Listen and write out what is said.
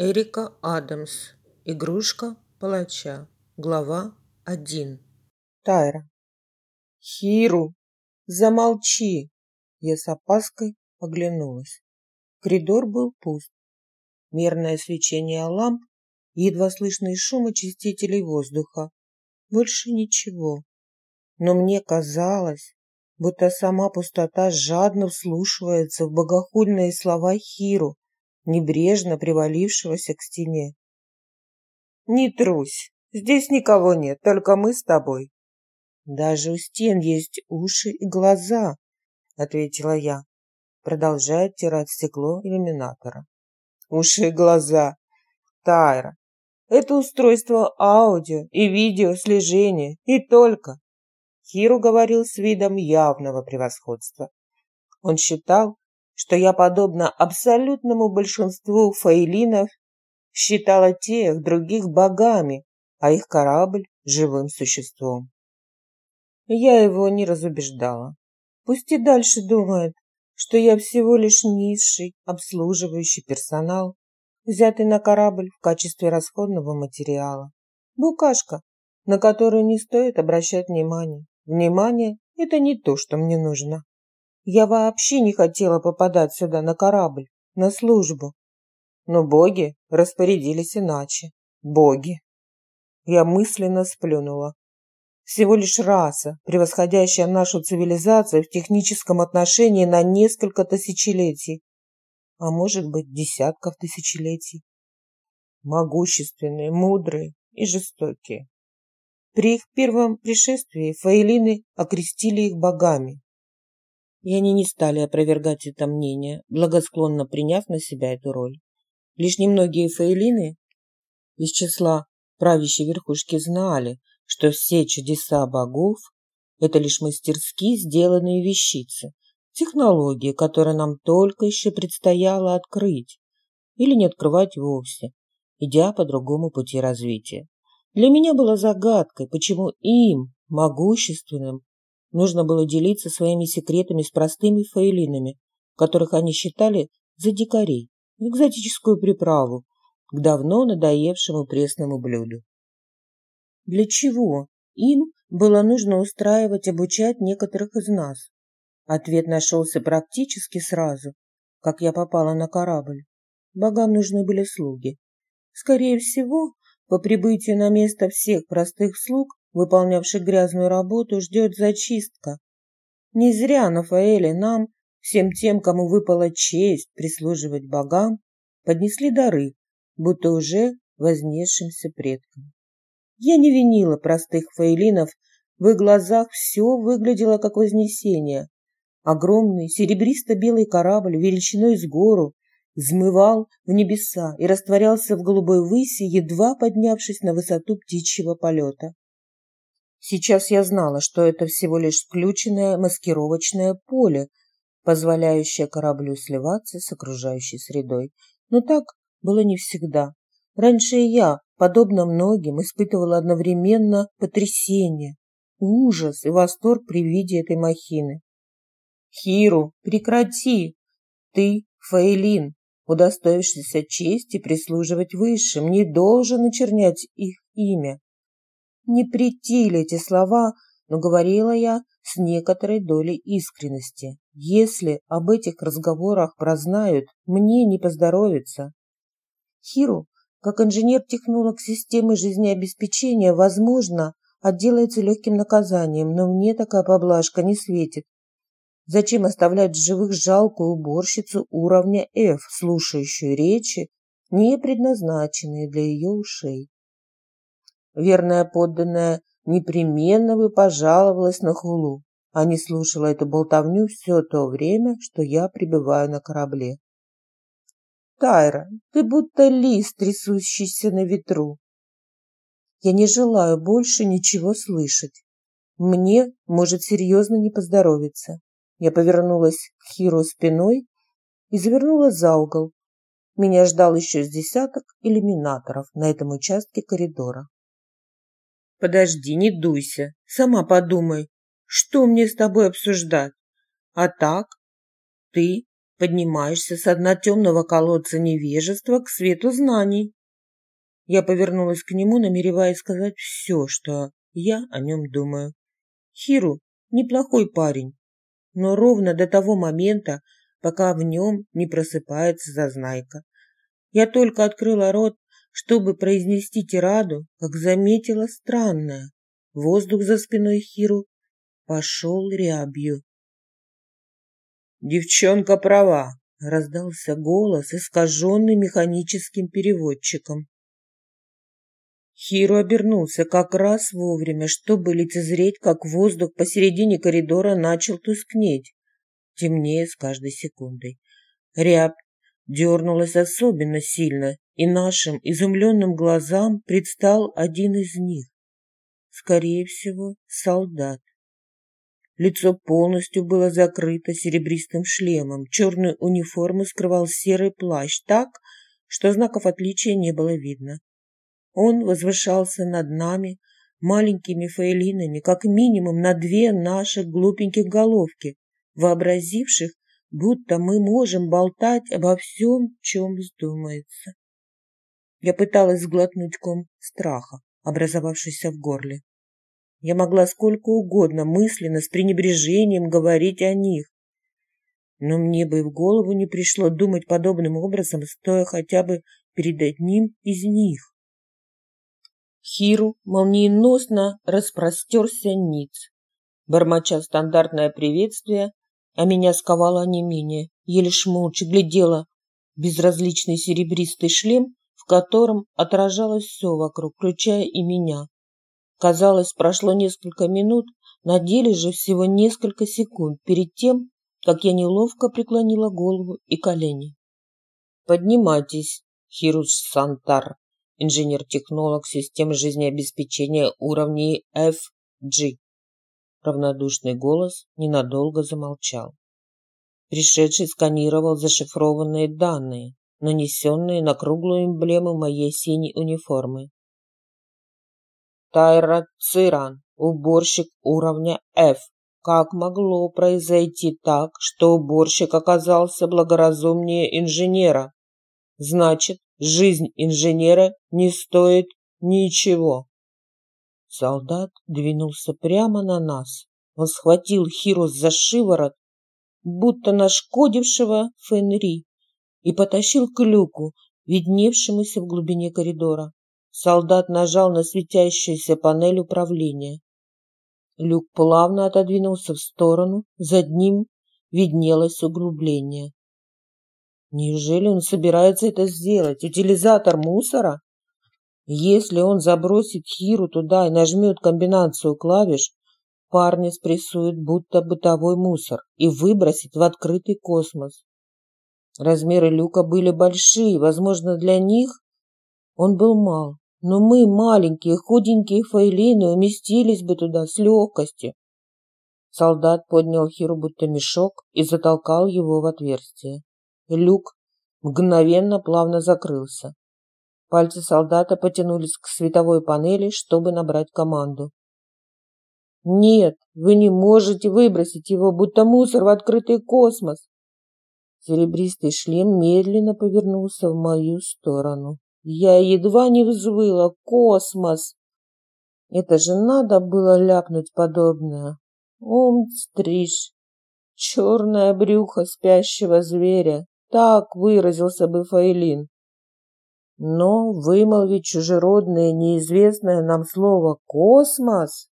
Эрика Адамс. Игрушка палача. Глава 1. Тайра. Хиру, замолчи! Я с опаской оглянулась. Коридор был пуст. Мерное свечение ламп и едва слышный шум очистителей воздуха. Больше ничего. Но мне казалось, будто сама пустота жадно вслушивается в богохульные слова Хиру, небрежно привалившегося к стене. «Не трусь, здесь никого нет, только мы с тобой». «Даже у стен есть уши и глаза», — ответила я, продолжая оттирать стекло иллюминатора. «Уши и глаза, Тайра, это устройство аудио и видеослежения, и только». Хиру говорил с видом явного превосходства. Он считал, что я, подобно абсолютному большинству фаэлинов, считала тех других богами, а их корабль – живым существом. Я его не разубеждала. Пусть и дальше думает, что я всего лишь низший обслуживающий персонал, взятый на корабль в качестве расходного материала. Букашка, на которую не стоит обращать внимание. Внимание – это не то, что мне нужно. Я вообще не хотела попадать сюда на корабль, на службу. Но боги распорядились иначе. Боги. Я мысленно сплюнула. Всего лишь раса, превосходящая нашу цивилизацию в техническом отношении на несколько тысячелетий, а может быть десятков тысячелетий. Могущественные, мудрые и жестокие. При их первом пришествии фаэлины окрестили их богами. И они не стали опровергать это мнение, благосклонно приняв на себя эту роль. Лишь немногие фаэлины из числа правящей верхушки знали, что все чудеса богов – это лишь мастерски сделанные вещицы, технологии, которые нам только еще предстояло открыть или не открывать вовсе, идя по другому пути развития. Для меня было загадкой, почему им, могущественным, нужно было делиться своими секретами с простыми фаэлинами, которых они считали за дикарей, экзотическую приправу к давно надоевшему пресному блюду. Для чего им было нужно устраивать, обучать некоторых из нас? Ответ нашелся практически сразу, как я попала на корабль. Богам нужны были слуги. Скорее всего, по прибытию на место всех простых слуг, выполнявших грязную работу, ждет зачистка. Не зря на Фаэле нам, всем тем, кому выпала честь прислуживать богам, поднесли дары, будто уже вознесшимся предкам. Я не винила простых фаэлинов, в их глазах все выглядело как вознесение. Огромный серебристо-белый корабль величиной с гору взмывал в небеса и растворялся в голубой выси, едва поднявшись на высоту птичьего полета. Сейчас я знала, что это всего лишь включенное маскировочное поле, позволяющее кораблю сливаться с окружающей средой. Но так было не всегда. Раньше и я, подобно многим, испытывала одновременно потрясение, ужас и восторг при виде этой махины. «Хиру, прекрати! Ты, фаэлин, удостоившийся чести прислуживать высшим, не должен очернять их имя». Не претили эти слова, но говорила я с некоторой долей искренности. Если об этих разговорах прознают, мне не поздоровится. Хиру, как инженер-технолог системы жизнеобеспечения, возможно, отделается легким наказанием, но мне такая поблажка не светит. Зачем оставлять в живых жалкую уборщицу уровня F, слушающую речи, не предназначенные для ее ушей? Верная подданная непременно бы пожаловалась на хулу, а не слушала эту болтовню все то время, что я пребываю на корабле. «Тайра, ты будто лист, трясущийся на ветру. Я не желаю больше ничего слышать. Мне может серьезно не поздоровиться». Я повернулась к Хиру спиной и завернула за угол. Меня ждал еще с десяток иллюминаторов на этом участке коридора. «Подожди, не дуйся. Сама подумай, что мне с тобой обсуждать? А так, ты поднимаешься с дна темного колодца невежества к свету знаний. Я повернулась к нему, намереваясь сказать все, что я о нем думаю. Хиру неплохой парень, но ровно до того момента, пока в нем не просыпается зазнайка. Я только открыла рот, чтобы произнести тираду, как заметила странное. Воздух за спиной Хиру пошел рябью. «Девчонка права», — раздался голос, искаженный механическим переводчиком. Хиру обернулся как раз вовремя, чтобы лицезреть, как воздух посередине коридора начал тускнеть, темнее с каждой секундой. Рябь дернулась особенно сильно, и нашим изумленным глазам предстал один из них. Скорее всего, солдат. Лицо полностью было закрыто серебристым шлемом, черную униформу скрывал серый плащ так, что знаков отличия не было видно. Он возвышался над нами маленькими фаэлинами, как минимум на 2 наших глупеньких головки, вообразивших, будто мы можем болтать обо всем, чем вздумается. Я пыталась сглотнуть ком страха, образовавшийся в горле. Я могла сколько угодно мысленно с пренебрежением говорить о них, но мне бы и в голову не пришло думать подобным образом, стоя хотя бы перед одним из них. Хиру молниеносно распростерся ниц, бормоча стандартное приветствие, а меня сковало онемение. Я лишь молча глядела безразличный серебристый шлем, в котором отражалось все вокруг, включая и меня. Казалось, прошло несколько минут, на деле же всего несколько секунд перед тем, как я неловко преклонила голову и колени. «Поднимайтесь, Хирус Сантар, инженер-технолог системы жизнеобеспечения уровней FG». Равнодушный голос ненадолго замолчал. Пришедший сканировал зашифрованные данные, нанесенные на круглую эмблему моей синей униформы. Тайра Циран, уборщик уровня F. Как могло произойти так, что уборщик оказался благоразумнее инженера? Значит, жизнь инженера не стоит ничего. Солдат двинулся прямо на нас. Он схватил Хиру за шиворот, будто нашкодившего Фенри, и потащил к люку, видневшемуся в глубине коридора. Солдат нажал на светящуюся панель управления. Люк плавно отодвинулся в сторону, за ним виднелось углубление. Неужели он собирается это сделать? Утилизатор мусора? Если он забросит Хиру туда и нажмет комбинацию клавиш, парня спрессует будто бытовой мусор и выбросит в открытый космос. Размеры люка были большие, возможно, для них он был мал, но мы, маленькие, худенькие фаэлины, уместились бы туда с легкостью. Солдат поднял Хиру будто мешок и затолкал его в отверстие. Люк мгновенно плавно закрылся. Пальцы солдата потянулись к световой панели, чтобы набрать команду. «Нет, вы не можете выбросить его, будто мусор в открытый космос!» Серебристый шлем медленно повернулся в мою сторону. Я едва не взвыла. Космос! Это же надо было ляпнуть подобное. Стриж, черное брюхо спящего зверя. Так выразился бы Фаэлин. Но вымолвить чужеродное, неизвестное нам слово «космос»